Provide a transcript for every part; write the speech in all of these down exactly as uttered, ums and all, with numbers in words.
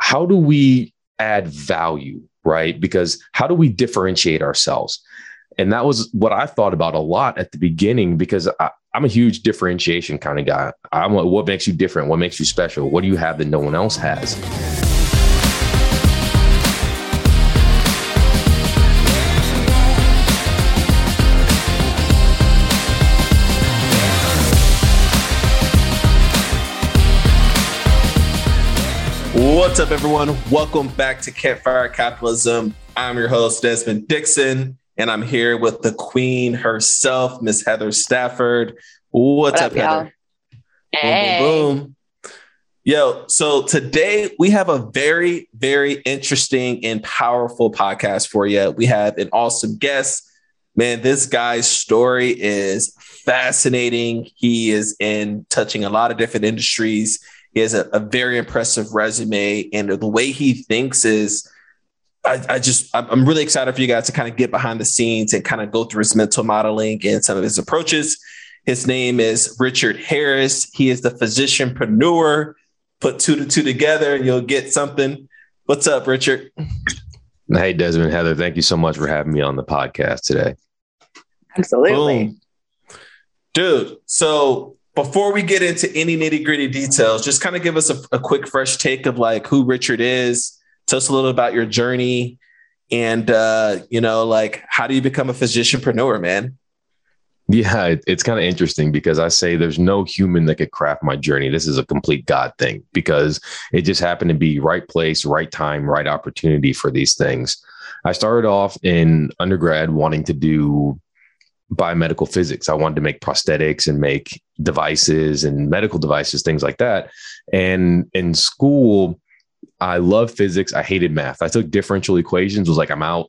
how do we add value, right? Because how do we differentiate ourselves? And that was what I thought about a lot at the beginning, because I, I'm a huge differentiation kind of guy. I'm like, what makes you different? What makes you special? What do you have that no one else has? What's up, everyone? Welcome back to Campfire Capitalism. I'm your host, Desmond Dixon, and I'm here with the queen herself, Miss Heather Stafford. What's what up, up Heather? Hey. Boom, boom, boom. Yo, so today we have a very, very interesting and powerful podcast for you. We have an awesome guest. Man, this guy's story is fascinating. He is in touching a lot of different industries. He has a, a very impressive resume, and the way he thinks is, I, I just, I'm really excited for you guys to kind of get behind the scenes and kind of go through his mental modeling and some of his approaches. His name is Richard Harris. He is the physicianpreneur. Put two to two together and you'll get something. What's up, Richard? Hey, Desmond, Heather, thank you so much for having me on the podcast today. Absolutely. Boom. Dude, so before we get into any nitty gritty details, just kind of give us a, a quick, fresh take of like who Richard is. Tell us a little about your journey and, uh, you know, like, how do you become a physicianpreneur, man? Yeah, it, it's kind of interesting because I say there's no human that could craft my journey. This is a complete God thing because it just happened to be right place, right time, right opportunity for these things. I started off in undergrad wanting to do biomedical physics. I wanted to make prosthetics and make devices and medical devices, things like that. And in school, I love physics. I hated math. I took differential equations, was like, I'm out.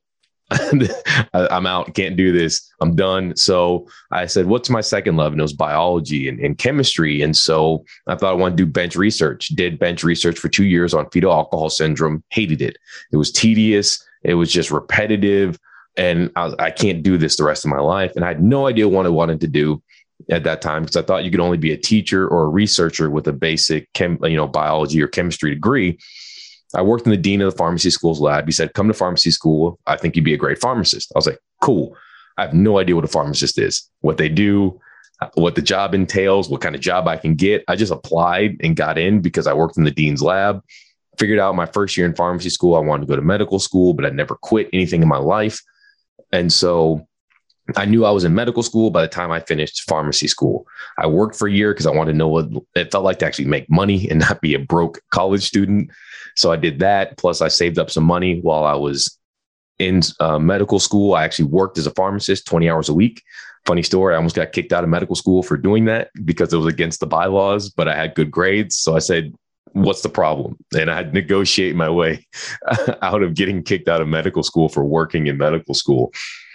I'm out. Can't do this. I'm done. So I said, what's my second love? And it was biology and, and chemistry. And so I thought I wanted to do bench research, did bench research for two years on fetal alcohol syndrome, hated it. It was tedious. It was just repetitive. And I, was, I can't do this the rest of my life. And I had no idea what I wanted to do at that time because I thought you could only be a teacher or a researcher with a basic chem, you know, biology or chemistry degree. I worked in the dean of the pharmacy school's lab. He said, come to pharmacy school. I think you'd be a great pharmacist. I was like, cool. I have no idea what a pharmacist is, what they do, what the job entails, what kind of job I can get. I just applied and got in because I worked in the dean's lab. Figured out my first year in pharmacy school, I wanted to go to medical school, but I never quit anything in my life. And so I knew I was in medical school by the time I finished pharmacy school. I worked for a year because I wanted to know what it felt like to actually make money and not be a broke college student. So I did that. Plus I saved up some money while I was in uh, medical school. I actually worked as a pharmacist twenty hours a week. Funny story. I almost got kicked out of medical school for doing that because it was against the bylaws, but I had good grades. So I said, what's the problem? And I had to negotiate my way out of getting kicked out of medical school for working in medical school.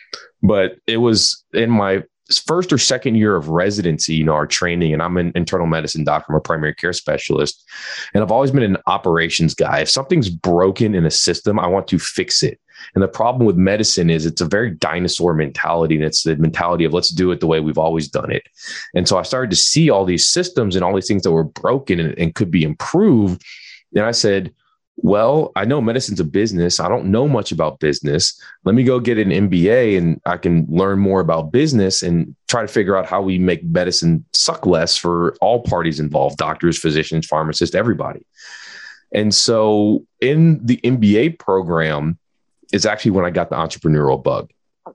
But it was in my first or second year of residency, you know, our training, and I'm an internal medicine doctor, I'm a primary care specialist. And I've always been an operations guy. If something's broken in a system, I want to fix it. And the problem with medicine is it's a very dinosaur mentality. And it's the mentality of let's do it the way we've always done it. And so I started to see all these systems and all these things that were broken and, and could be improved. And I said, well, I know medicine's a business. I don't know much about business. Let me go get an M B A and I can learn more about business and try to figure out how we make medicine suck less for all parties involved, doctors, physicians, pharmacists, everybody. And so in the M B A program is actually when I got the entrepreneurial bug.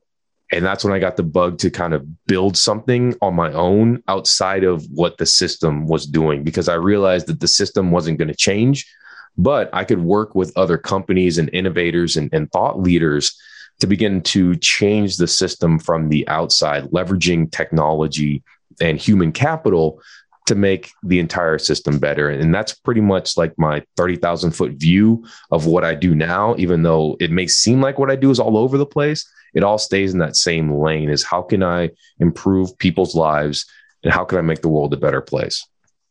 And that's when I got the bug to kind of build something on my own outside of what the system was doing, because I realized that the system wasn't going to change. But I could work with other companies and innovators and, and thought leaders to begin to change the system from the outside, leveraging technology and human capital to make the entire system better. And that's pretty much like my thirty thousand foot view of what I do now, even though it may seem like what I do is all over the place. It all stays in that same lane is how can I improve people's lives and how can I make the world a better place?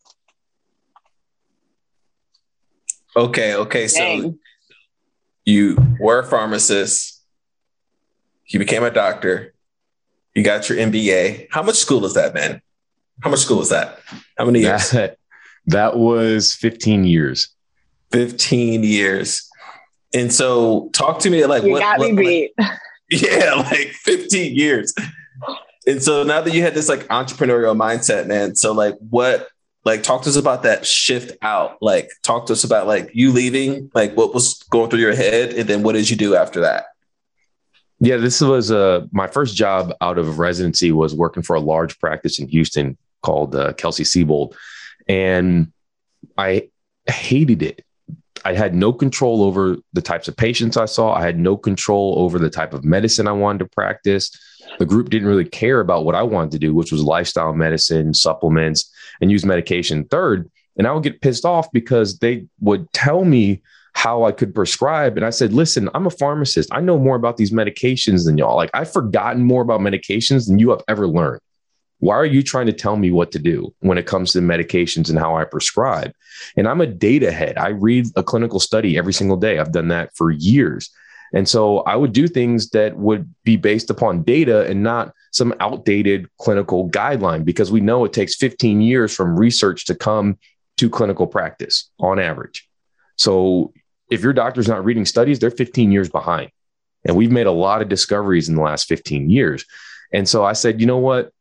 Okay. Okay. So Dang. You were a pharmacist. You became a doctor. You got your M B A. How much school is that, man? How much school is that? How many years? That, that was fifteen years. fifteen years. And so talk to me like you what, got what, me beat. Like, yeah, like fifteen years. And so now that you had this like entrepreneurial mindset, man. So like what, like talk to us about that shift out. Like talk to us about like you leaving, like what was going through your head, and then what did you do after that? Yeah, this was uh, my first job out of residency was working for a large practice in Houston called uh, Kelsey-Seybold. And I hated it. I had no control over the types of patients I saw. I had no control over the type of medicine I wanted to practice. The group didn't really care about what I wanted to do, which was lifestyle medicine, supplements, and use medication third. And I would get pissed off because they would tell me how I could prescribe. And I said, listen, I'm a pharmacist. I know more about these medications than y'all. Like I've forgotten more about medications than you have ever learned. Why are you trying to tell me what to do when it comes to medications and how I prescribe? And I'm a data head. I read a clinical study every single day. I've done that for years. And so I would do things that would be based upon data and not some outdated clinical guideline, because we know it takes fifteen years from research to come to clinical practice on average. So if your doctor's not reading studies, they're fifteen years behind. And we've made a lot of discoveries in the last fifteen years. And so I said, you know what?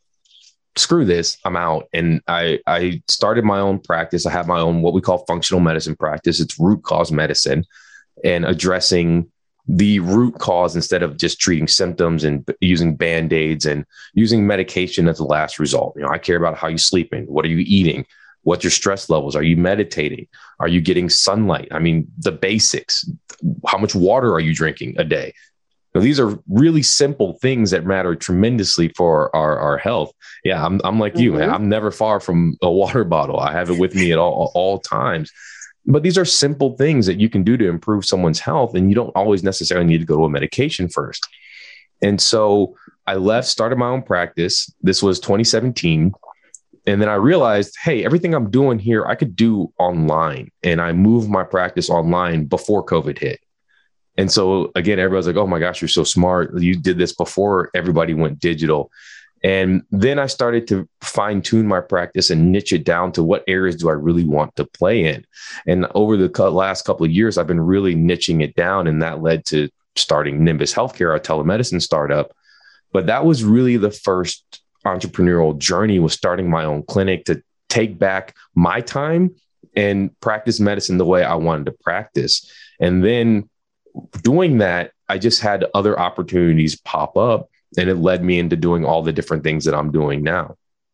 Screw this, I'm out. And I, I started my own practice. I have my own, what we call functional medicine practice. It's root cause medicine and addressing the root cause instead of just treating symptoms and using Band-Aids and using medication as the last result. You know, I care about how you're sleeping. What are you eating? What's your stress levels? Are you meditating? Are you getting sunlight? I mean, the basics. How much water are you drinking a day? Now, these are really simple things that matter tremendously for our, our health. Yeah, I'm I'm like mm-hmm. you, man. I'm never far from a water bottle. I have it with me at all, all times. But these are simple things that you can do to improve someone's health, and you don't always necessarily need to go to a medication first. And so I left, started my own practice. This was twenty seventeen. And then I realized, hey, everything I'm doing here, I could do online. And I moved my practice online before COVID hit. And so again, everybody's like, oh my gosh, you're so smart. You did this before everybody went digital. And then I started to fine tune my practice and niche it down to what areas do I really want to play in. And over the last couple of years, I've been really niching it down. And that led to starting Nimbus Healthcare, our telemedicine startup. But that was really the first entrepreneurial journey, was starting my own clinic to take back my time and practice medicine the way I wanted to practice. And then doing that, I just had other opportunities pop up, and it led me into doing all the different things that I'm doing now.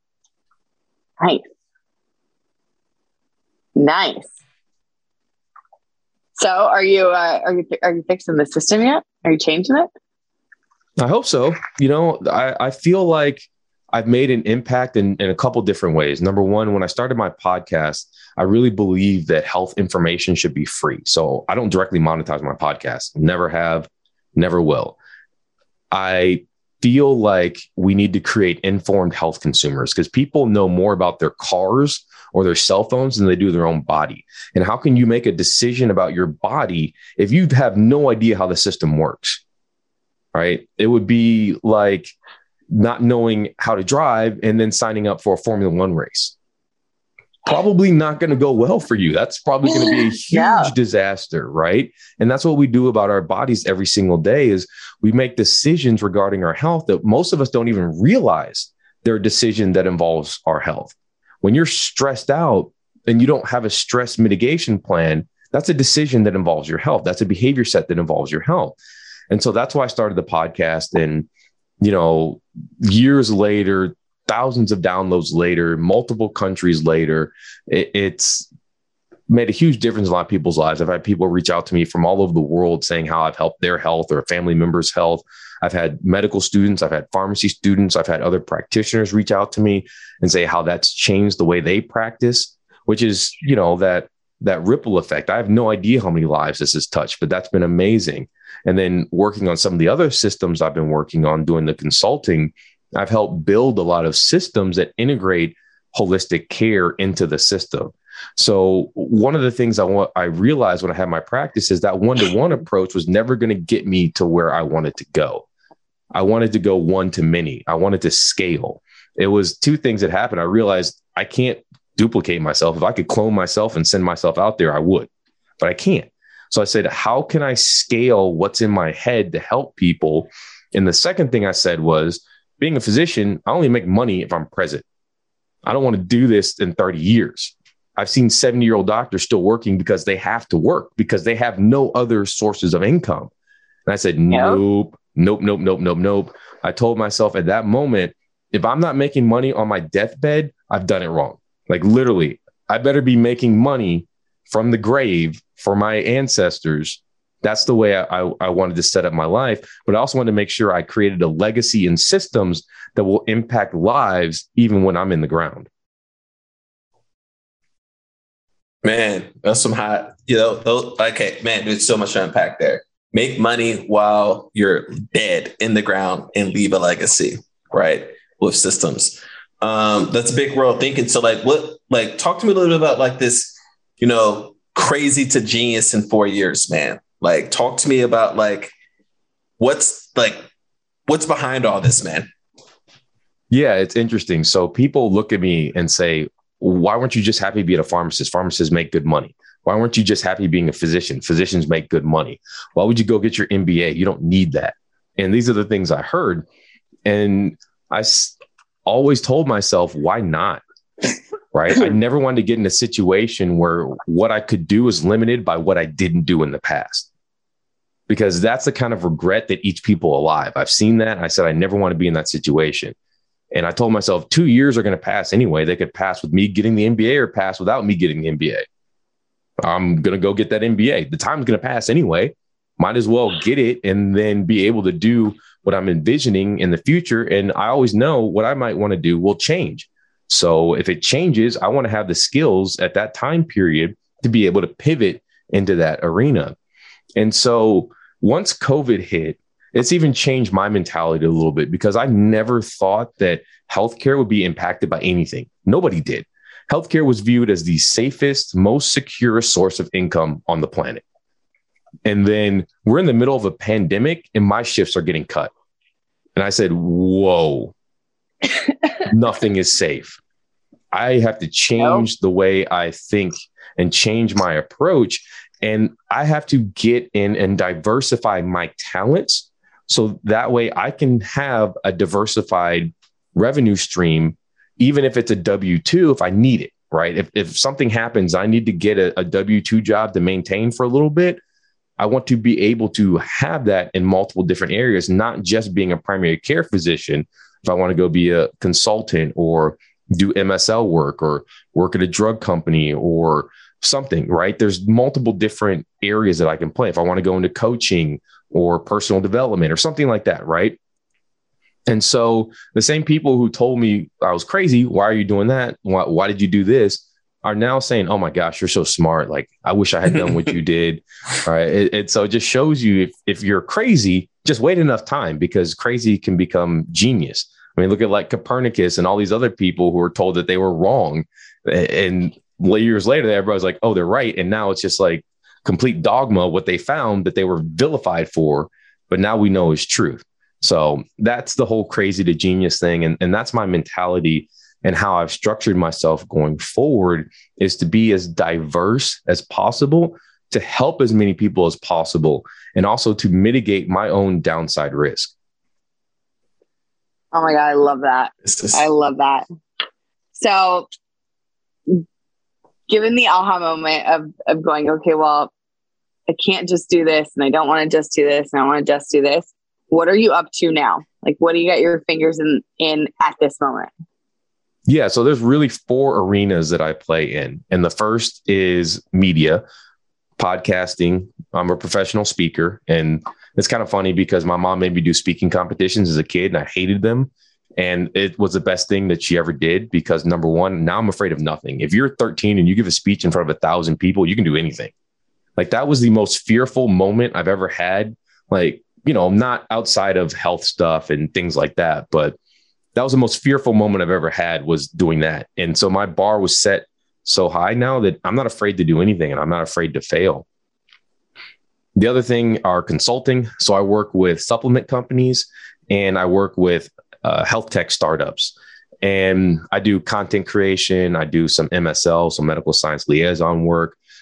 Nice. Nice. So are you, uh, are you, are you fixing the system yet? Are you changing it? I hope so. You know, I, I feel like I've made an impact in, in a couple different ways. Number one, when I started my podcast, I really believe that health information should be free. So I don't directly monetize my podcast. Never have, never will. I feel like we need to create informed health consumers, because people know more about their cars or their cell phones than they do their own body. And how can you make a decision about your body if you have no idea how the system works? Right? It would be like not knowing how to drive and then signing up for a Formula One race. Probably not going to go well for you. That's probably going to be a huge yeah. disaster, right? And that's what we do about our bodies every single day, is we make decisions regarding our health that most of us don't even realize they're a decision that involves our health. When you're stressed out and you don't have a stress mitigation plan, that's a decision that involves your health. That's a behavior set that involves your health. And so that's why I started the podcast. And, you know, years later, thousands of downloads later, multiple countries later, it, it's made a huge difference in a lot of people's lives. I've had people reach out to me from all over the world saying how I've helped their health or a family member's health. I've had medical students, I've had pharmacy students, I've had other practitioners reach out to me and say how that's changed the way they practice, which is, you know, that that ripple effect. I have no idea how many lives this has touched, but that's been amazing. And then working on some of the other systems I've been working on, doing the consulting, I've helped build a lot of systems that integrate holistic care into the system. So one of the things I want, I realized when I had my practice is that one-to-one approach was never going to get me to where I wanted to go. I wanted to go one to many. I wanted to scale. It was two things that happened. I realized I can't duplicate myself. If I could clone myself and send myself out there, I would. but I can't. So I said, how can I scale what's in my head to help people? And the second thing I said was, being a physician, I only make money if I'm present. I don't want to do this in thirty years. I've seen seventy year old doctors still working because they have to work because they have no other sources of income. And I said, nope, nope, nope, nope, nope, nope. I told myself at that moment, if I'm not making money on my deathbed, I've done it wrong. Like literally, I better be making money from the grave for my ancestors. That's the way I, I, I wanted to set up my life. But I also wanted to make sure I created a legacy and systems that will impact lives even when I'm in the ground. Man, that's some hot, you know, those, okay, man, there's so much to unpack there. Make money while you're dead in the ground and leave a legacy, right? With systems. Um, that's big world thinking. So like, what, like, talk to me a little bit about like this, you know, crazy to genius in four years, man. Like, talk to me about like, what's like, what's behind all this, man? Yeah, it's interesting. So people look at me and say, why weren't you just happy being a pharmacist? Pharmacists make good money. Why weren't you just happy being a physician? Physicians make good money. Why would you go get your M B A? You don't need that. And these are the things I heard. And I s- always told myself, why not? Right. I never wanted to get in a situation where what I could do is limited by what I didn't do in the past, because that's the kind of regret that eats people alive. I've seen that. I said, I never want to be in that situation. And I told myself two years are going to pass anyway. They could pass with me getting the M B A or pass without me getting the M B A. I'm going to go get that M B A. The time's going to pass anyway. Might as well get it and then be able to do what I'm envisioning in the future. And I always know what I might want to do will change. So if it changes, I want to have the skills at that time period to be able to pivot into that arena. And so once COVID hit, it's even changed my mentality a little bit, because I never thought that healthcare would be impacted by anything. Nobody did. Healthcare was viewed as the safest, most secure source of income on the planet. And then we're in the middle of a pandemic and my shifts are getting cut. And I said, whoa, nothing is safe. I have to change nope. the way I think and change my approach. And I have to get in and diversify my talents, so that way I can have a diversified revenue stream, even if it's a W two, if I need it, right? If, if something happens, I need to get a, a W two job to maintain for a little bit. I want to be able to have that in multiple different areas, not just being a primary care physician. If I want to go be a consultant or do M S L work or work at a drug company or something, right? There's multiple different areas that I can play. If I want to go into coaching or personal development or something like that, right? And so the same people who told me I was crazy, why are you doing that? Why, why did you do this? Are now saying, oh my gosh, you're so smart. Like, I wish I had done what you did. All right. It, it, so it just shows you if, if you're crazy, just wait enough time, because crazy can become genius. I mean, look at like Copernicus and all these other people who were told that they were wrong. And years later, everybody's like, oh, they're right. And now it's just like complete dogma, what they found that they were vilified for, but now we know is truth. So that's the whole crazy to genius thing. And, and that's my mentality, and how I've structured myself going forward is to be as diverse as possible, to help as many people as possible, and also to mitigate my own downside risk. Oh my God, I love that. Is- I love that. So given the aha moment of, of going, okay, well, I can't just do this, and I don't want to just do this, and I want to just do this. What are you up to now? Like, what do you got your fingers in, in at this moment? Yeah. So there's really four arenas that I play in. And the first is media, podcasting. I'm a professional speaker. And it's kind of funny because my mom made me do speaking competitions as a kid, and I hated them. And it was the best thing that she ever did, because number one, now I'm afraid of nothing. If you're thirteen and you give a speech in front of a thousand people, you can do anything. Like, that was the most fearful moment I've ever had. Like, you know, not outside of health stuff and things like that, but that was the most fearful moment I've ever had, was doing that. And so my bar was set so high now that I'm not afraid to do anything, and I'm not afraid to fail. The other thing are consulting. So I work with supplement companies, and I work with uh, health tech startups, and I do content creation. I do some M S L, some medical science liaison work.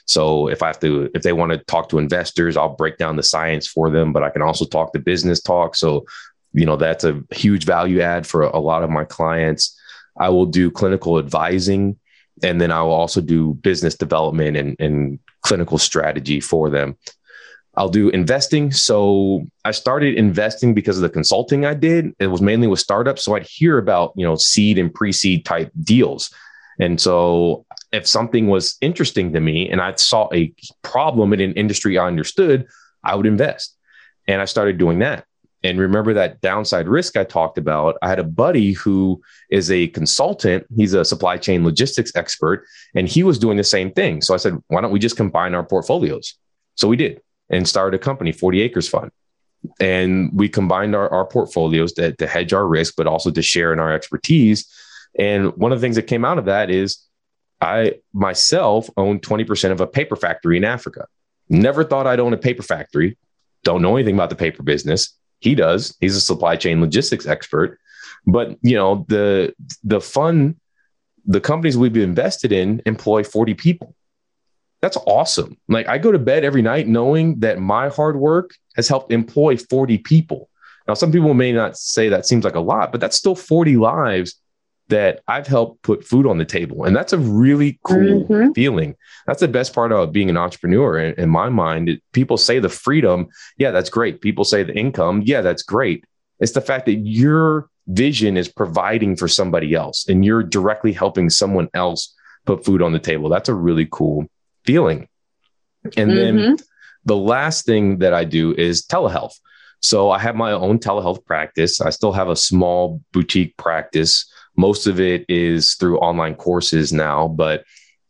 So if I have to, if they want to talk to investors, I'll break down the science for them, but I can also talk the business talk. So, you know, that's a huge value add for a lot of my clients. I will do clinical advising, and then I will also do business development and, and clinical strategy for them. I'll do investing. So I started investing because of the consulting I did. It was mainly with startups. So I'd hear about, you know, seed and pre-seed type deals. And so if something was interesting to me and I saw a problem in an industry I understood, I would invest. And I started doing that. And remember that downside risk I talked about? I had a buddy who is a consultant. He's a supply chain logistics expert, and he was doing the same thing. So I said, why don't we just combine our portfolios? So we did, and started a company, forty acres Fund. And we combined our, our portfolios to, to hedge our risk, but also to share in our expertise. And one of the things that came out of that is I myself own twenty percent of a paper factory in Africa. Never thought I'd own a paper factory. Don't know anything about the paper business. He does. He's a supply chain logistics expert. But, you know, the the fund, the companies we've invested in employ forty people. That's awesome. Like, I go to bed every night knowing that my hard work has helped employ forty people. Now, some people may not say that seems like a lot, but that's still forty lives that I've helped put food on the table. And that's a really cool mm-hmm. feeling. That's the best part of being an entrepreneur. In, in my mind, it, people say the freedom. Yeah, that's great. People say the income. Yeah, that's great. It's the fact that your vision is providing for somebody else and you're directly helping someone else put food on the table. That's a really cool feeling. And mm-hmm. then the last thing that I do is telehealth. So I have my own telehealth practice. I still have a small boutique practice. Most of it is through online courses now, but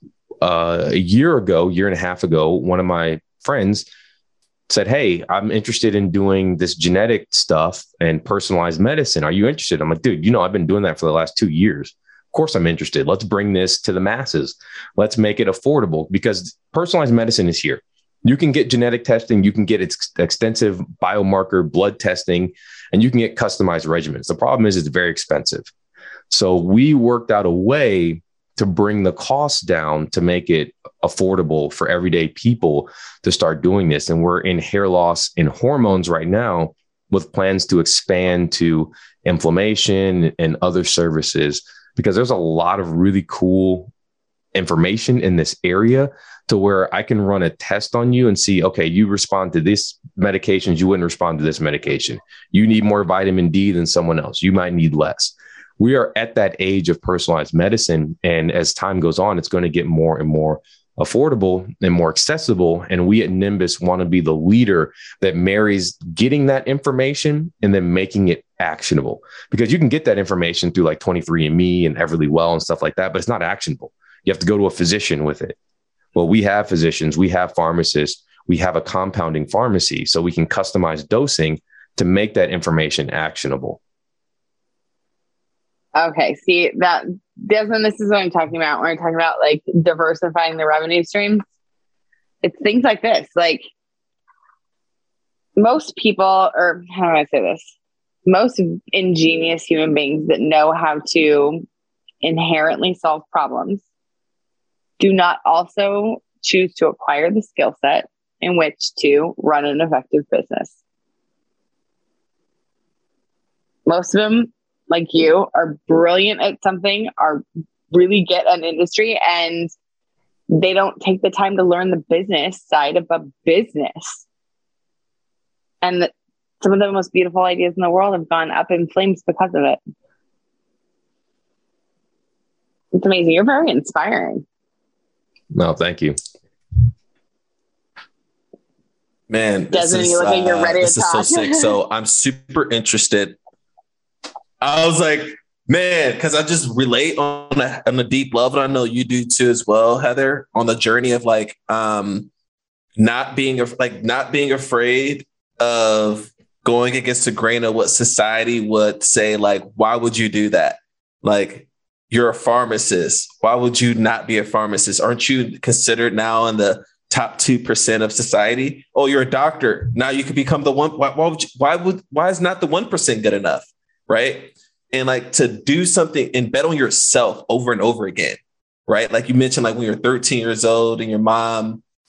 uh, a year ago, year and a half ago, one of my friends said, hey, I'm interested in doing this genetic stuff and personalized medicine. Are you interested? I'm like, dude, you know, I've been doing that for the last two years. Of course I'm interested. Let's bring this to the masses. Let's make it affordable, because personalized medicine is here. You can get genetic testing, you can get ex- extensive biomarker blood testing, and you can get customized regimens. The problem is it's very expensive. So we worked out a way to bring the costs down to make it affordable for everyday people to start doing this. And we're in hair loss and hormones right now with plans to expand to inflammation and other services, because there's a lot of really cool information in this area to where I can run a test on you and see, okay, you respond to this medications, you wouldn't respond to this medication. You need more vitamin D than someone else. You might need less. We are at that age of personalized medicine. And as time goes on, it's going to get more and more affordable and more accessible. And we at Nimbus want to be the leader that marries getting that information and then making it actionable, because you can get that information through like twenty-three and me and Everlywell and stuff like that, but it's not actionable. You have to go to a physician with it. Well, we have physicians, we have pharmacists, we have a compounding pharmacy, so we can customize dosing to make that information actionable. Okay, see that, Desmond, this is what I'm talking about when we're talking about like diversifying the revenue streams. It's things like this. Like, most people, or how do I say this? Most ingenious human beings that know how to inherently solve problems do not also choose to acquire the skill set in which to run an effective business. Most of them, like you, are brilliant at something, are really get an industry, and they don't take the time to learn the business side of a business. And the, some of the most beautiful ideas in the world have gone up in flames because of it. It's amazing. You're very inspiring. No, thank you. Man, this Desmond, is, you look like you're ready uh, this to is so talk. sick. So I'm super interested. I was like, man, because I just relate on a, on a deep level. I know you do too as well, Heather, on the journey of like um, not being like not being afraid of going against the grain of what society would say. Like, why would you do that? Like, you're a pharmacist. Why would you not be a pharmacist? Aren't you considered now in the top two percent of society? Oh, you're a doctor. Now you could become the one. Why, why would you, why would why is not the one percent good enough? Right. And like to do something and bet on yourself over and over again. Right. Like you mentioned, like when you're thirteen years old and your mom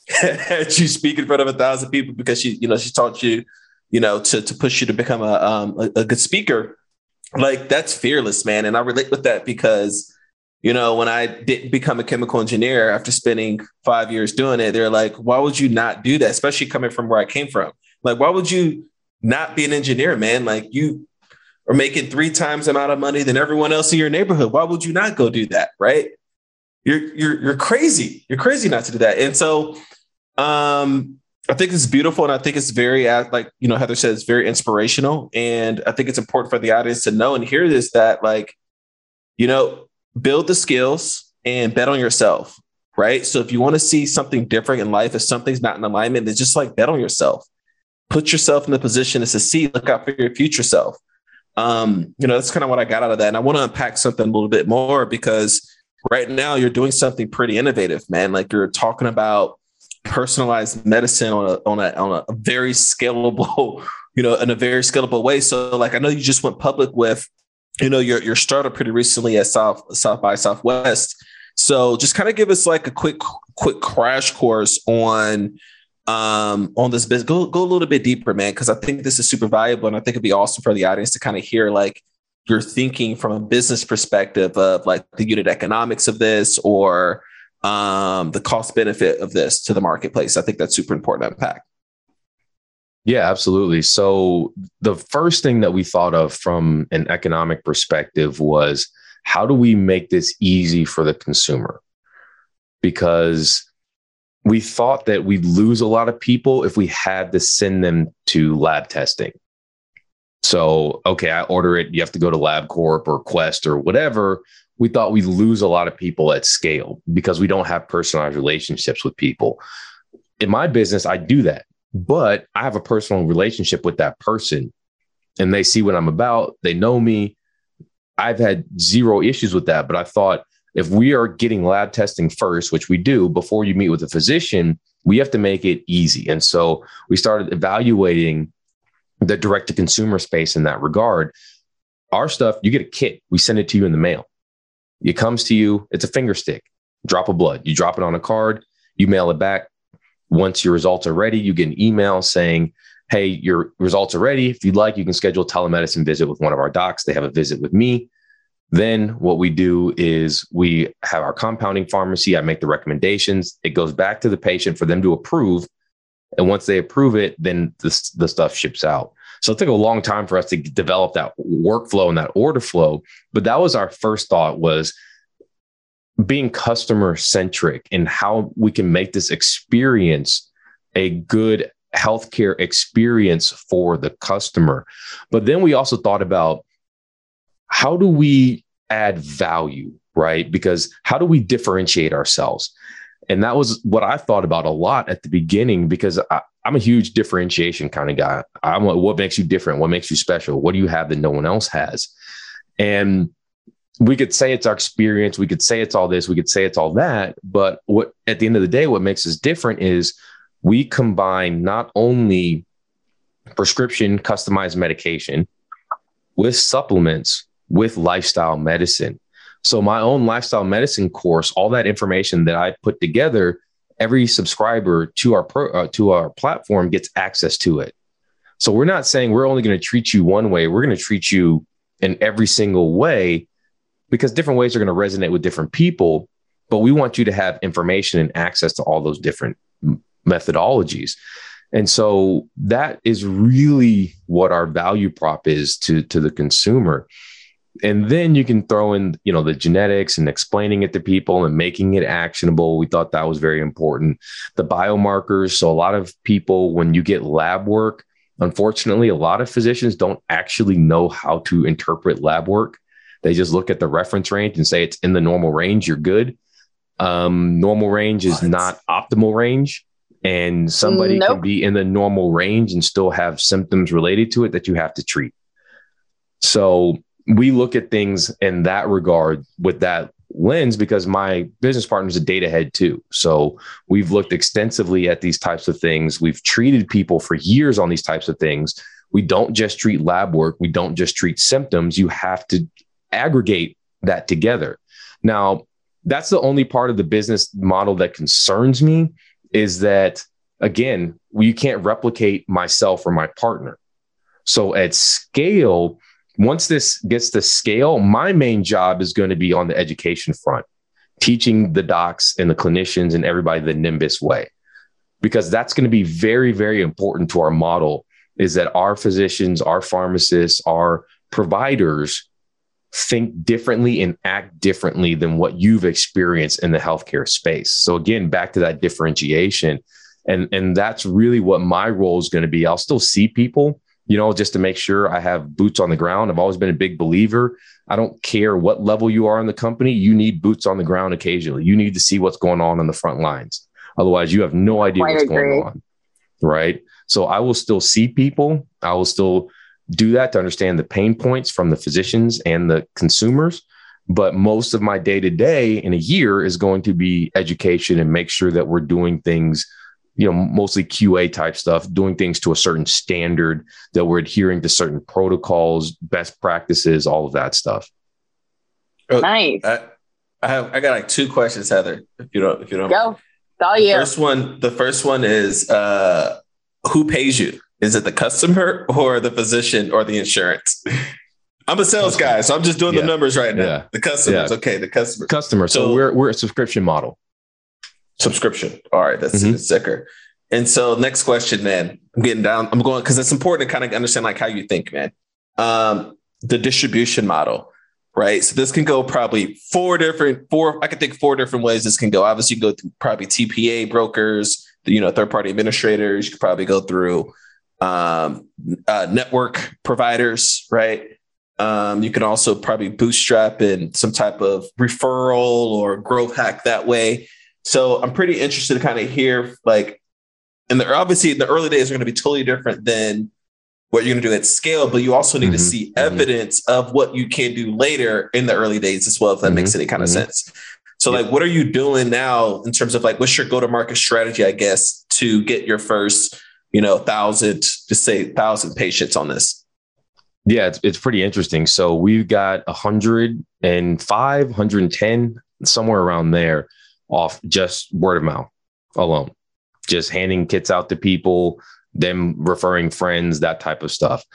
had you speak in front of a thousand people because she, you know, she taught you, you know, to to push you to become a um, a, a good speaker. Like, that's fearless, man. And I relate with that because, you know, when I didn't become a chemical engineer after spending five years doing it, they're like, why would you not do that? Especially coming from where I came from. Like, why would you not be an engineer, man? Like, you are making three times the amount of money than everyone else in your neighborhood. Why would you not go do that? Right? You're you're you're crazy. You're crazy not to do that. And so um, I think it's beautiful. And I think it's very, like, you know, Heather says, very inspirational. And I think it's important for the audience to know and hear this, that, like, you know, build the skills and bet on yourself. Right. So if you want to see something different in life, if something's not in alignment, then just like bet on yourself. Put yourself in the position to succeed. Look out for your future self. Um, you know, that's kind of what I got out of that. And I want to unpack something a little bit more because right now you're doing something pretty innovative, man. Like, you're talking about personalized medicine on a, on a, on a very scalable, you know, in a very scalable way. So, like, I know you just went public with, you know, your, your startup pretty recently at South, South by Southwest. So just kind of give us like a quick, quick crash course on, um, on this business. Go, go a little bit deeper, man, because I think this is super valuable. And I think it'd be awesome for the audience to kind of hear, like, your thinking from a business perspective of, like, the unit economics of this, or um, the cost benefit of this to the marketplace. I think that's super important to unpack. Yeah, absolutely. So the first thing that we thought of from an economic perspective was, how do we make this easy for the consumer? Because we thought that we'd lose a lot of people if we had to send them to lab testing. So, okay, I order it. You have to go to LabCorp or Quest or whatever. We thought we'd lose a lot of people at scale because we don't have personalized relationships with people. In my business, I do that, but I have a personal relationship with that person, and they see what I'm about. They know me. I've had zero issues with that. But I thought, if we are getting lab testing first, which we do before you meet with a physician, we have to make it easy. And so we started evaluating the direct to consumer space in that regard. Our stuff, you get a kit, we send it to you in the mail. It comes to you, it's a finger stick, drop of blood. You drop it on a card, you mail it back. Once your results are ready, you get an email saying, hey, your results are ready. If you'd like, you can schedule a telemedicine visit with one of our docs. They have a visit with me. Then what we do is we have our compounding pharmacy. I make the recommendations. It goes back to the patient for them to approve. And once they approve it, then the, the stuff ships out. So it took a long time for us to develop that workflow and that order flow. But that was our first thought, was being customer centric and how we can make this experience a good healthcare experience for the customer. But then we also thought about, how do we add value, right? Because how do we differentiate ourselves? And that was what I thought about a lot at the beginning, because I, I'm a huge differentiation kind of guy. I'm like, what makes you different? What makes you special? What do you have that no one else has? And we could say it's our experience. We could say it's all this. We could say it's all that. But what, at the end of the day, what makes us different is we combine not only prescription customized medication with supplements, with lifestyle medicine. So my own lifestyle medicine course, all that information that I put together, every subscriber to our pro, uh, to our platform gets access to it. So we're not saying we're only going to treat you one way. We're going to treat you in every single way, because different ways are going to resonate with different people. But we want you to have information and access to all those different methodologies. And so that is really what our value prop is to, to the consumer. And then you can throw in, you know, the genetics and explaining it to people and making it actionable. We thought that was very important. The biomarkers. So a lot of people, when you get lab work, unfortunately, a lot of physicians don't actually know how to interpret lab work. They just look at the reference range and say it's in the normal range, you're good. Um, normal range is what? Not optimal range. And somebody nope. can be in the normal range and still have symptoms related to it that you have to treat. So we look at things in that regard with that lens, because my business partner is a data head too. So we've looked extensively at these types of things. We've treated people for years on these types of things. We don't just treat lab work. We don't just treat symptoms. You have to aggregate that together. Now, that's the only part of the business model that concerns me, is that, again, you can't replicate myself or my partner. So at scale, once this gets to scale, my main job is going to be on the education front, teaching the docs and the clinicians and everybody the Nimbus way, because that's going to be very, very important to our model, is that our physicians, our pharmacists, our providers think differently and act differently than what you've experienced in the healthcare space. So again, back to that differentiation. And, and that's really what my role is going to be. I'll still see people, you know, just to make sure I have boots on the ground. I've always been a big believer. I don't care what level you are in the company. You need boots on the ground occasionally. You need to see what's going on on the front lines. Otherwise, you have no idea Quite what's agree. going on. Right. So I will still see people. I will still do that to understand the pain points from the physicians and the consumers. But most of my day to day in a year is going to be education and make sure that we're doing things, you know, mostly Q A type stuff, doing things to a certain standard, that we're adhering to certain protocols, best practices, all of that stuff. Nice. I, I have I got like two questions, Heather. If you don't, if you don't Go. It's all you. First one, the first one is uh, who pays you? Is it the customer or the physician or the insurance? I'm a sales guy, so I'm just doing Yeah. the numbers right now. Yeah. The customers, Yeah. okay, the customer. Customer. So, So- we're we're a subscription model. Subscription. All right, that's Mhm. even sicker. And so next question, man. I'm getting down. I'm going because it's important to kind of understand like how you think, man. Um, the distribution model, right? So this can go probably four different, four, I could think four different ways this can go. Obviously, you go through probably T P A brokers, you know, third-party administrators. You could probably go through um, uh, network providers, right? Um, you can also probably bootstrap in some type of referral or growth hack that way. So I'm pretty interested to kind of hear, like, and the, obviously the early days are going to be totally different than what you're going to do at scale, but you also need Mhm, to see mhm. evidence of what you can do later in the early days as well, if that Mhm, makes any kind of mhm. sense. So Yeah. like, what are you doing now in terms of like, what's your go-to-market strategy, I guess, to get your first, you know, thousand, just say thousand patients on this? Yeah, it's, it's pretty interesting. So we've got one hundred five, one hundred ten, somewhere around there off just word of mouth alone. Just handing kits out to people, them referring friends, that type of stuff.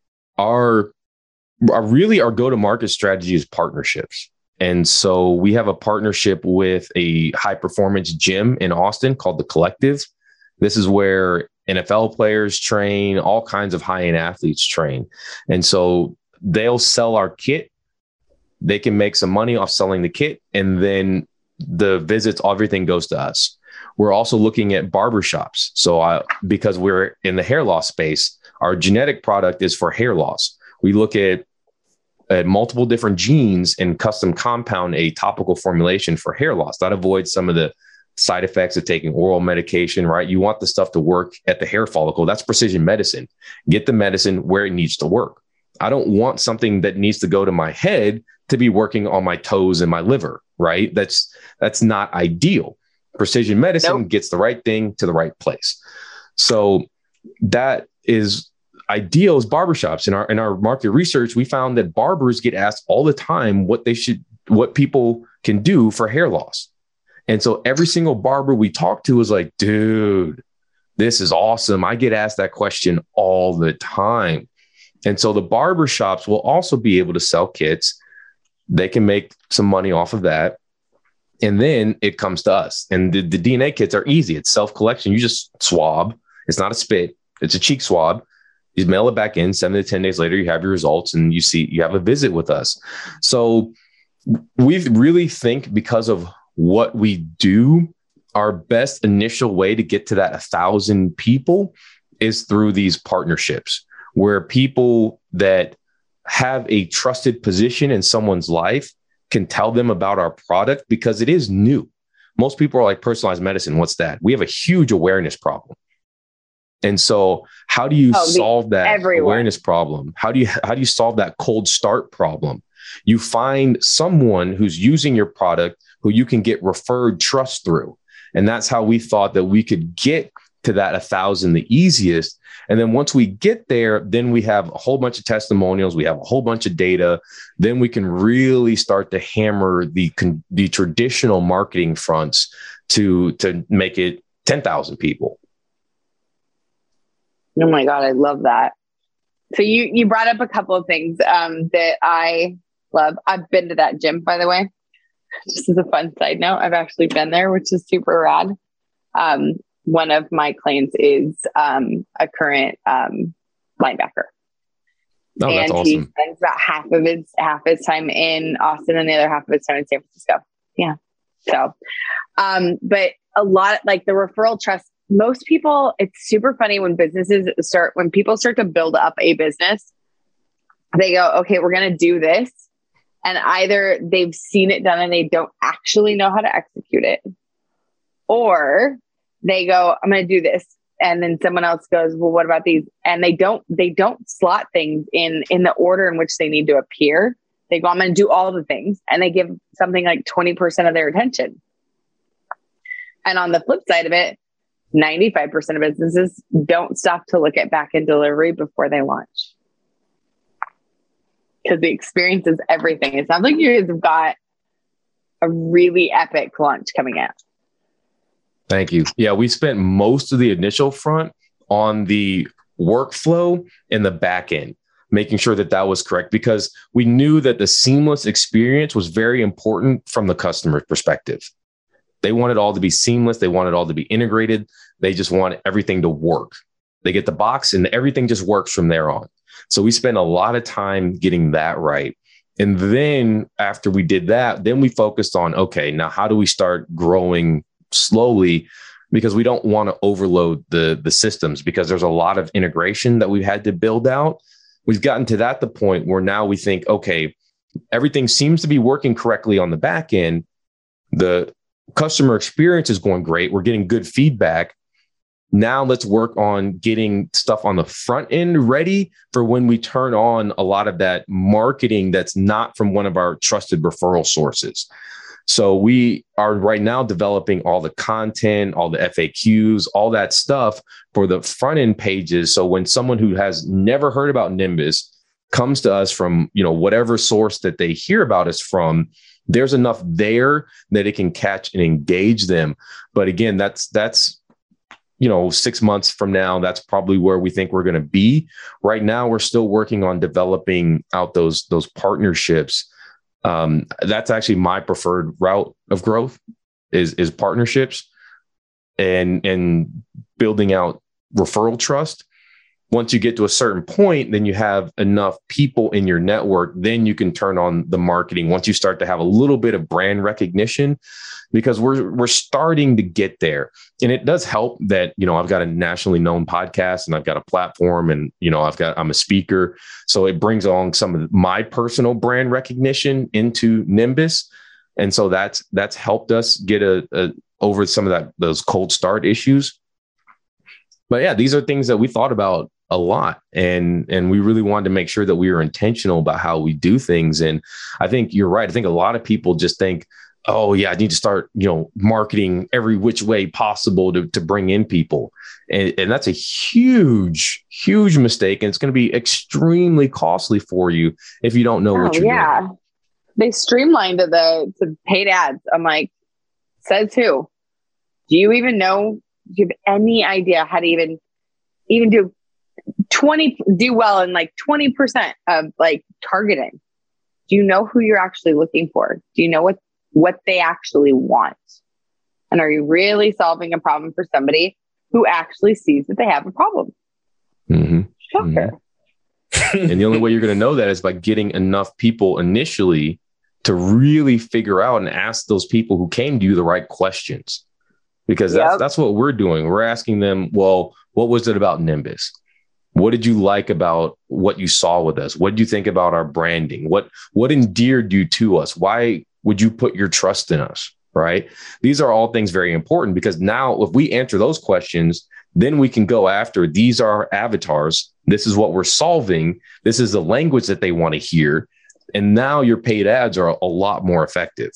Our, our really our go-to-market strategy is partnerships. And so we have a partnership with a high-performance gym in Austin called The Collective. This is where N F L players train, all kinds of high-end athletes train. And so they'll sell our kit. They can make some money off selling the kit. And then the visits, everything goes to us. We're also looking at barbershops. So I, because we're in the hair loss space, our genetic product is for hair loss. We look at, at multiple different genes and custom compound a topical formulation for hair loss. That avoids some of the side effects of taking oral medication, right? You want the stuff to work at the hair follicle. That's precision medicine. Get the medicine where it needs to work. I don't want something that needs to go to my head to be working on my toes and my liver, right? That's, that's not ideal. Precision medicine Nope. gets the right thing to the right place. So that is ideal as barbershops. In our, in our market research, we found that barbers get asked all the time what they should, what people can do for hair loss. And so every single barber we talk to is like, dude, this is awesome. I get asked that question all the time. And so the barbershops will also be able to sell kits. They can make some money off of that. And then it comes to us. And the, the D N A kits are easy. It's self-collection. You just swab. It's not a spit. It's a cheek swab. You mail it back in. Seven to ten days later, you have your results and you see, you have a visit with us. So we really think, because of what we do, our best initial way to get to that a thousand people is through these partnerships, where people that have a trusted position in someone's life can tell them about our product, because it is new. Most people are like, personalized medicine, what's that? We have a huge awareness problem. And so how do you Oh, the- solve that everywhere. awareness problem? How do you, how do you solve that cold start problem? You find someone who's using your product who you can get referred trust through. And that's how we thought that we could get to that a thousand the easiest. And then once we get there, then we have a whole bunch of testimonials. We have a whole bunch of data. Then we can really start to hammer the, the traditional marketing fronts to, to make it ten thousand people. Oh my God, I love that. So you you brought up a couple of things um, that I love. I've been to that gym, by the way. Just as a fun side note, I've actually been there, which is super rad. Um, one of my clients is um, a current um, linebacker. Oh, and that's awesome. He spends about half of his half his time in Austin and the other half of his time in San Francisco. Yeah. So, um, but a lot like the referral trust. Most people, it's super funny when businesses start, when people start to build up a business, they go, okay, we're going to do this. And either they've seen it done and they don't actually know how to execute it, or they go, I'm going to do this. And then someone else goes, well, what about these? And they don't, they don't slot things in, in the order in which they need to appear. They go, I'm going to do all the things. And they give something like twenty percent of their attention. And on the flip side of it, ninety-five percent of businesses don't stop to look at back end delivery before they launch. Because the experience is everything. It sounds like you guys have got a really epic launch coming out. Thank you. Yeah, we spent most of the initial front on the workflow and the back end, making sure that that was correct, because we knew that the seamless experience was very important from the customer perspective. They want it all to be seamless. They want it all to be integrated. They just want everything to work. They get the box and everything just works from there on. So we spent a lot of time getting that right. And then after we did that, then we focused on, okay, now how do we start growing slowly? Because we don't want to overload the, the systems, because there's a lot of integration that we've had to build out. We've gotten to that the point where now we think, okay, everything seems to be working correctly on the back end. The customer experience is going great. We're getting good feedback. Now let's work on getting stuff on the front end ready for when we turn on a lot of that marketing that's not from one of our trusted referral sources. So we are right now developing all the content, all the F A Qs, all that stuff for the front end pages. So when someone who has never heard about Nimbus comes to us from, you know, whatever source that they hear about us from, there's enough there that it can catch and engage them. But again, that's, that's, you know, six months from now, that's probably where we think we're going to be. Right now, we're still working on developing out those, those partnerships. Um, that's actually my preferred route of growth is, is partnerships and, and building out referral trust. Once you get to a certain point, then you have enough people in your network, then you can turn on the marketing. Once you start to have a little bit of brand recognition, because we're we're starting to get there. And it does help that, you know, I've got a nationally known podcast and I've got a platform and, you know, I've got, I'm a speaker. So it brings along some of my personal brand recognition into Nimbus. And so that's, that's helped us get a, a over some of that, those cold start issues. But yeah, these are things that we thought about a lot. And, and we really wanted to make sure that we were intentional about how we do things. And I think you're right. I think a lot of people just think, oh yeah, I need to start, you know, marketing every which way possible to, to bring in people. And, and that's a huge, huge mistake. And it's going to be extremely costly for you if you don't know oh, what you're yeah. doing. They streamlined the, the paid ads. I'm like, says who? Do you even know? Do you have any idea how to even, even do twenty, do well in like twenty percent of like targeting? Do you know who you're actually looking for? Do you know what, what they actually want? And are you really solving a problem for somebody who actually sees that they have a problem? Mm-hmm. Shocker. Mm-hmm. And the only way you're going to know that is by getting enough people initially to really figure out and ask those people who came to you the right questions. Because that's, yep. that's what we're doing. We're asking them, well, what was it about Nimbus? What did you like about what you saw with us? What did you think about our branding? What, what endeared you to us? Why would you put your trust in us? Right? These are all things very important, because now if we answer those questions, then we can go after, these are our avatars. This is what we're solving. This is the language that they want to hear. And now your paid ads are a lot more effective.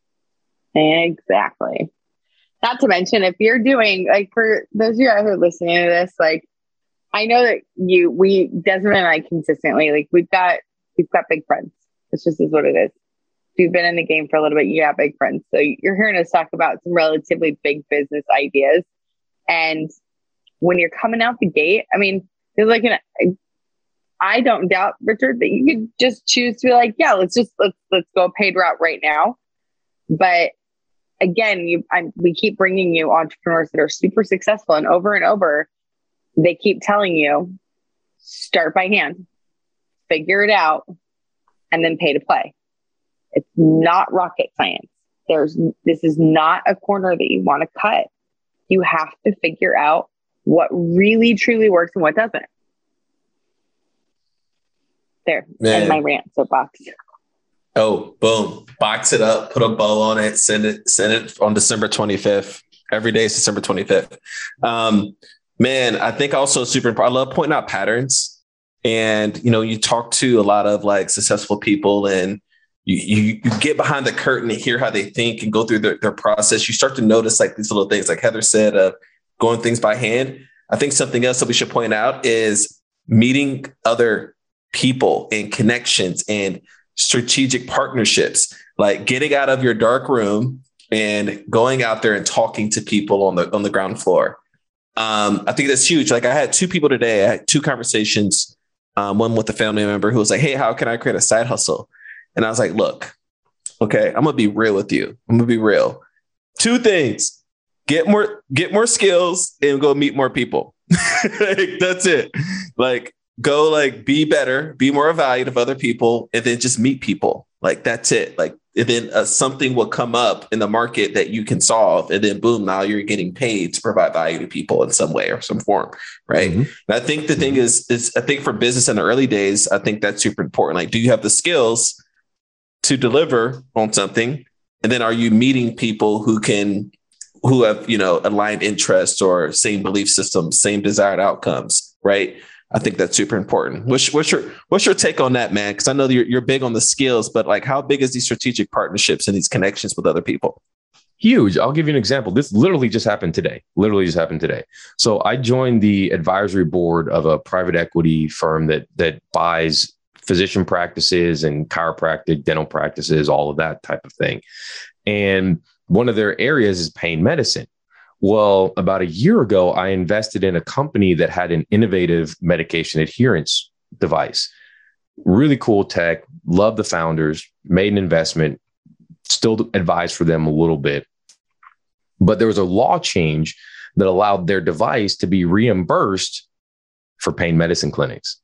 Exactly. Not to mention, if you're doing, like, for those of you out here listening to this, like, I know that you, we, Desmond and I consistently, like, we've got, we've got big friends. It's just is what it is. If you've been in the game for a little bit, you have big friends. So you're hearing us talk about some relatively big business ideas. And when you're coming out the gate, I mean, there's like an, I don't doubt, Richard, that you could just choose to be like, yeah, let's just, let's, let's go a paid route right now. But again, you, I, we keep bringing you entrepreneurs that are super successful, and over and over, they keep telling you, start by hand, figure it out, and then pay to play. It's not rocket science. There's, this is not a corner that you want to cut. You have to figure out what really truly works and what doesn't. There, in my rant soapbox. Oh, boom. Box it up, put a bow on it, send it, send it on December twenty-fifth. Every day is December twenty-fifth. Um, man, I think also super important. I love pointing out patterns. And, you know, you talk to a lot of like successful people, and you, you, you get behind the curtain and hear how they think and go through their, their process. You start to notice like these little things, like Heather said, uh, going things by hand. I think something else that we should point out is meeting other people and connections and strategic partnerships, like getting out of your dark room and going out there and talking to people on the on the ground floor. Um, I think that's huge. Like I had two people today, I had two conversations, um, one with a family member who was like, hey, how can I create a side hustle? And I was like, look, okay, I'm gonna be real with you. I'm gonna be real. Two things: get more, get more skills and go meet more people. Like, that's it. Like, go like be better, be more valued of other people, and then just meet people. Like, that's it. Like, and then uh, something will come up in the market that you can solve. And then boom, now you're getting paid to provide value to people in some way or some form. Right. Mm-hmm. And I think the mm-hmm. thing is, is I think for business in the early days, I think that's super important. Like, do you have the skills to deliver on something? And then are you meeting people who can, who have, you know, aligned interests or same belief systems, same desired outcomes, right? I think that's super important. What's, what's your what's your take on that, man? Because I know you're, you're big on the skills, but like, how big is these strategic partnerships and these connections with other people? Huge. I'll give you an example. This literally just happened today. Literally just happened today. So I joined the advisory board of a private equity firm that that buys physician practices and chiropractic, dental practices, all of that type of thing. And one of their areas is pain medicine. Well, about a year ago, I invested in a company that had an innovative medication adherence device. Really cool tech. Love the founders, made an investment, still advised for them a little bit. But there was a law change that allowed their device to be reimbursed for pain medicine clinics.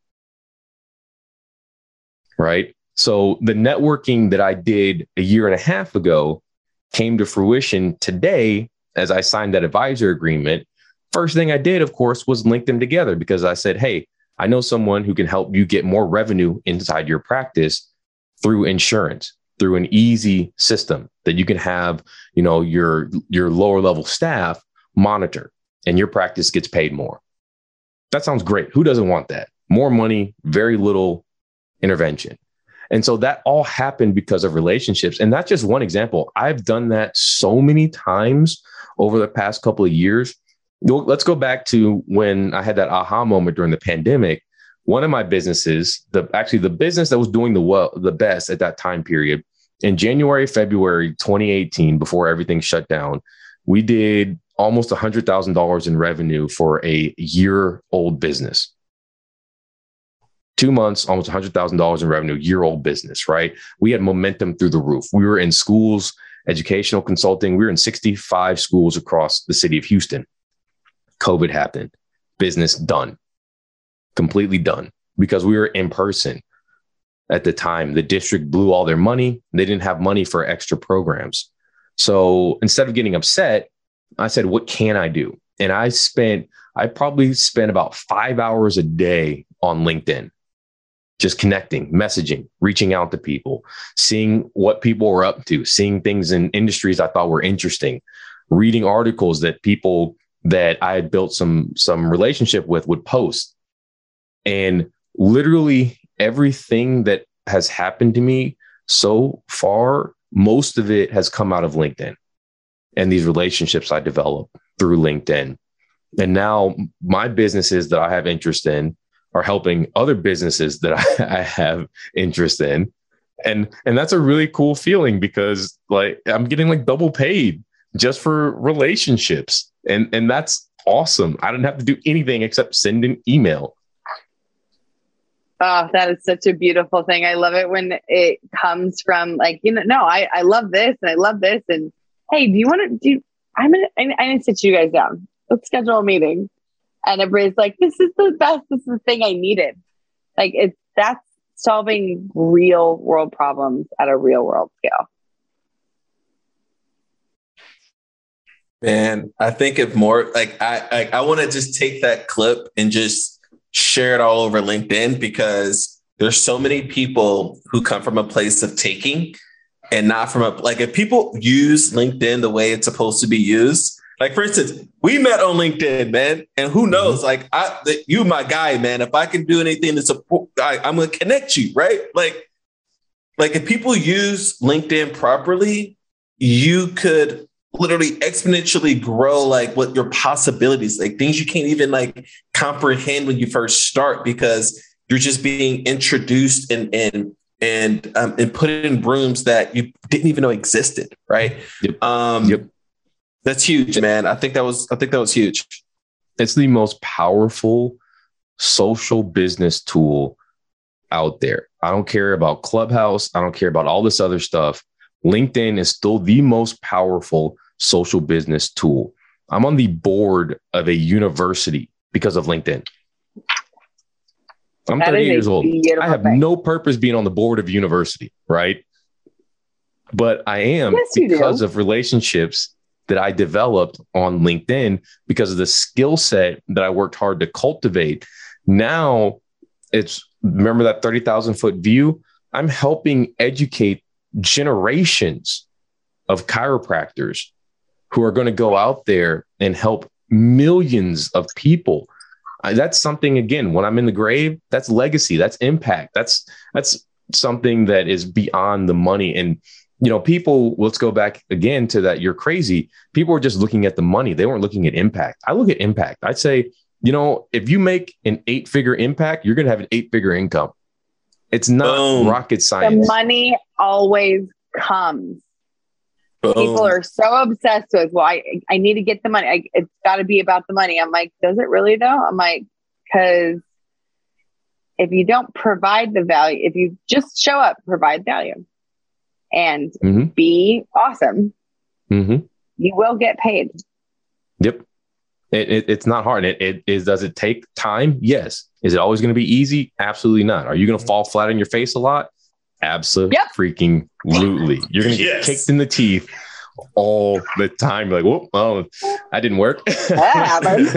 Right? So the networking that I did a year and a half ago came to fruition today as I signed that advisor agreement. First thing I did, of course, was link them together, because I said, hey, I know someone who can help you get more revenue inside your practice through insurance, through an easy system that you can have, you know, your, your lower level staff monitor, and your practice gets paid more. That sounds great. Who doesn't want that? More money, very little intervention. And so that all happened because of relationships. And that's just one example. I've done that so many times over the past couple of years. Let's go back to when I had that aha moment during the pandemic. One of my businesses, the actually the business that was doing the well, the best at that time period, in January, February twenty eighteen, before everything shut down, we did almost one hundred thousand dollars in revenue for a year-old business. Two months, almost one hundred thousand dollars in revenue, year-old business, right? We had momentum through the roof. We were in schools, educational consulting. We were in sixty-five schools across the city of Houston. COVID happened. Business done. Completely done. Because we were in person at the time. The district blew all their money. They didn't have money for extra programs. So instead of getting upset, I said, what can I do? And I spent, I probably spent about five hours a day on LinkedIn. Just connecting, messaging, reaching out to people, seeing what people were up to, seeing things in industries I thought were interesting, reading articles that people that I had built some, some relationship with would post. And literally everything that has happened to me so far, most of it has come out of LinkedIn and these relationships I developed through LinkedIn. And now my businesses that I have interest in are helping other businesses that I, I have interest in. And, and that's a really cool feeling, because like I'm getting like double paid just for relationships. And, and that's awesome. I didn't have to do anything except send an email. Oh, that is such a beautiful thing. I love it when it comes from like, you know, no, I, I love this and I love this. And hey, do you want to do, I'm going to, I need to sit you guys down. Let's schedule a meeting. And everybody's like, this is the best. This is the thing I needed. Like it's, that's solving real world problems at a real world scale. Man, I think if more like I I, I want to just take that clip and just share it all over LinkedIn, because there's so many people who come from a place of taking and not from a, like if people use LinkedIn the way it's supposed to be used, like for instance, we met on LinkedIn, man, and who knows, like I, the, you, my guy, man, if I can do anything to support, I, I'm going to connect you, right? Like, like if people use LinkedIn properly, you could literally exponentially grow like what your possibilities, like things you can't even like comprehend when you first start, because you're just being introduced and and and um, and put in rooms that you didn't even know existed, right? Yep. Um, yep. That's huge, man. I think that was I think that was huge. It's the most powerful social business tool out there. I don't care about Clubhouse. I don't care about all this other stuff. LinkedIn is still the most powerful social business tool. I'm on the board of a university because of LinkedIn. I'm That thirty years old. I have thing. no purpose being on the board of university, right? But I am Yes, you because do. of relationships that I developed on LinkedIn, because of the skill set that I worked hard to cultivate. Now it's, remember that thirty thousand foot view? I'm helping educate generations of chiropractors who are going to go out there and help millions of people. Uh, that's something, again, when I'm in the grave, that's legacy, that's impact. That's, that's something that is beyond the money. And, you know, people, let's go back again to that. You're crazy. People are just looking at the money. They weren't looking at impact. I look at impact. I'd say, you know, if you make an eight figure impact, you're going to have an eight figure income. It's not Boom. rocket science. The money always comes. Boom. People are so obsessed with, well, I, I need to get the money. I, it's got to be about the money. I'm like, does it really though? I'm like, because if you don't provide the value, if you just show up, provide value and mm-hmm. be awesome, mm-hmm. you will get paid. Yep. It, it, it's not hard. It, it is. Does it take time? Yes. Is it always going to be easy? Absolutely not. Are you going to fall flat on your face a lot? Absolutely. Yep. Freaking lutely. You're going to get Yes. kicked in the teeth all the time. You're like, whoop, oh, I didn't work. That happens.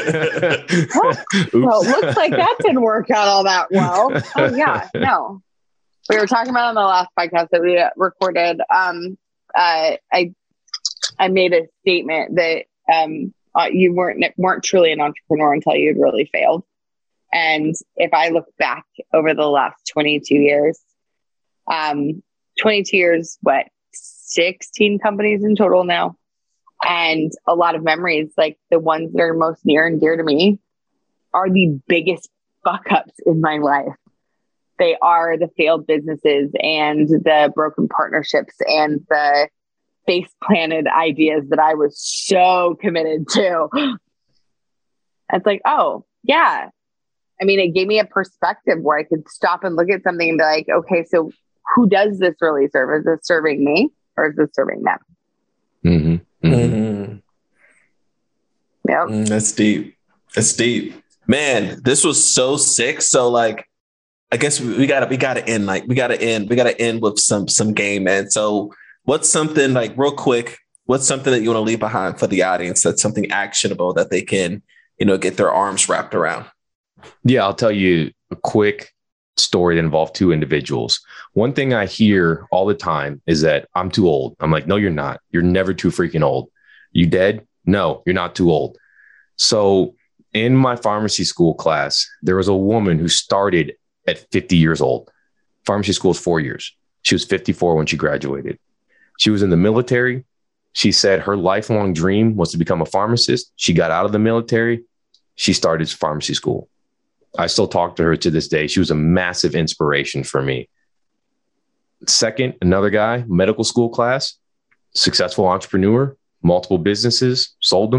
Well, it looks like that didn't work out all that well. Oh yeah, no. We were talking about on the last podcast that we recorded. Um, uh, I I made a statement that um, uh, you weren't weren't truly an entrepreneur until you'd really failed. And if I look back over the last twenty-two years, um, twenty-two years, what, sixteen companies in total now, and a lot of memories, like the ones that are most near and dear to me, are the biggest fuck ups in my life. They are the failed businesses and the broken partnerships and the face planted ideas that I was so committed to. It's like, oh, yeah. I mean, it gave me a perspective where I could stop and look at something and be like, okay, so who does this really serve? Is this serving me or is this serving them? Mm-hmm. Mm-hmm. Mm-hmm. Yep. Mm, that's deep. That's deep. Man, this was so sick. So like, I guess we, we gotta we gotta end like we gotta end we gotta end with some some game, man. So what's something like real quick? What's something that you want to leave behind for the audience? That's something actionable that they can, you know, get their arms wrapped around. Yeah, I'll tell you a quick story that involved two individuals. One thing I hear all the time is that I'm too old. I'm like, no, you're not. You're never too freaking old. You dead? No, you're not too old. So in my pharmacy school class, there was a woman who started at fifty years old. Pharmacy school is four years. She was fifty-four when she graduated. She was in the military. She said her lifelong dream was to become a pharmacist. She got out of the military. She started pharmacy school. I still talk to her to this day. She was a massive inspiration for me. Second, another guy, medical school class, successful entrepreneur, multiple businesses, sold them.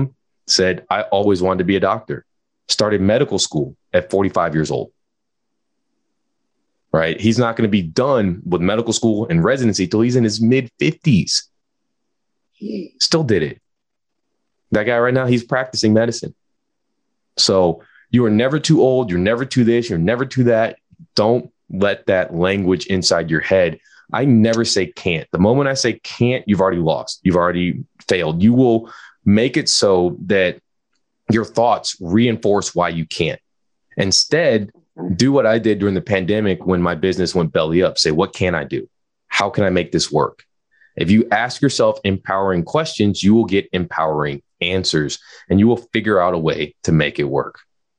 said, I always wanted to be a doctor, started medical school at forty-five years old. Right. He's not going to be done with medical school and residency till he's in his mid fifties. Still did it. That guy right now, he's practicing medicine. So you are never too old. You're never too this. You're never too that. Don't let that language inside your head. I never say can't. The moment I say can't, you've already lost. You've already failed. You will make it so that your thoughts reinforce why you can't. Instead, do what I did during the pandemic when my business went belly up. Say, what can I do? How can I make this work? If you ask yourself empowering questions, you will get empowering answers, and you will figure out a way to make it work.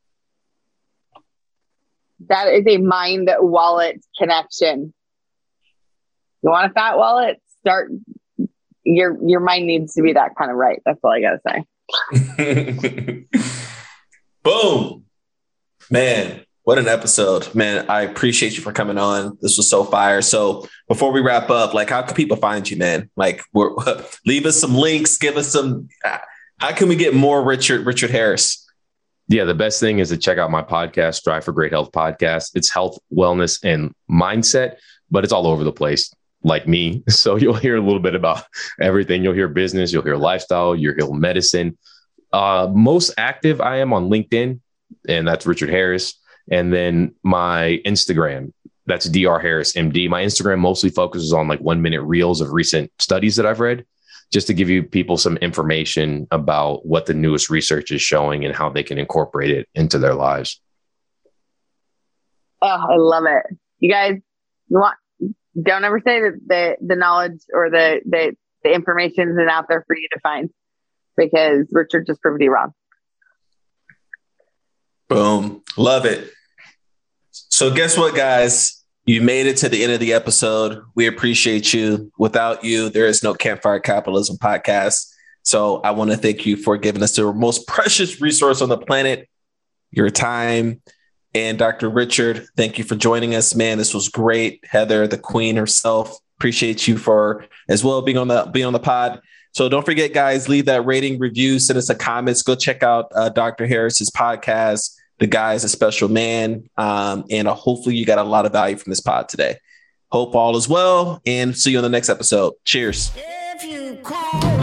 That is a mind wallet connection. You want a fat wallet? Start your your mind needs to be that kind of right. That's all I gotta say. Boom, man. What an episode, man. I appreciate you for coming on. This was so fire. So before we wrap up, like, how can people find you, man? Like, we're, leave us some links, give us some, how can we get more Richard, Richard Harris? Yeah. The best thing is to check out my podcast, Strive for Great Health podcast. It's health, wellness, and mindset, but it's all over the place, like me. So you'll hear a little bit about everything. You'll hear business, you'll hear lifestyle, you'll hear medicine. Uh, most active I am on LinkedIn, and that's Richard Harris. And then my Instagram, that's D R Harris M D. My Instagram mostly focuses on like one minute reels of recent studies that I've read, just to give you people some information about what the newest research is showing and how they can incorporate it into their lives. Oh, I love it. You guys, you want, don't ever say that the, the knowledge or the, the, the information isn't out there for you to find, because Richard just proved you wrong. Boom. Love it. So guess what, guys? You made it to the end of the episode. We appreciate you. Without you, there is no Campfire Capitalism podcast. So I want to thank you for giving us the most precious resource on the planet, your time. And Doctor Richard, thank you for joining us, man. This was great. Heather, the queen herself, appreciate you for as well being on the being on the pod. So don't forget, guys, leave that rating, review, send us a comments. Go check out uh, Doctor Harris's podcast. The guy is a special man. Um, and uh, hopefully you got a lot of value from this pod today. Hope all is well, and see you on the next episode. Cheers. If you call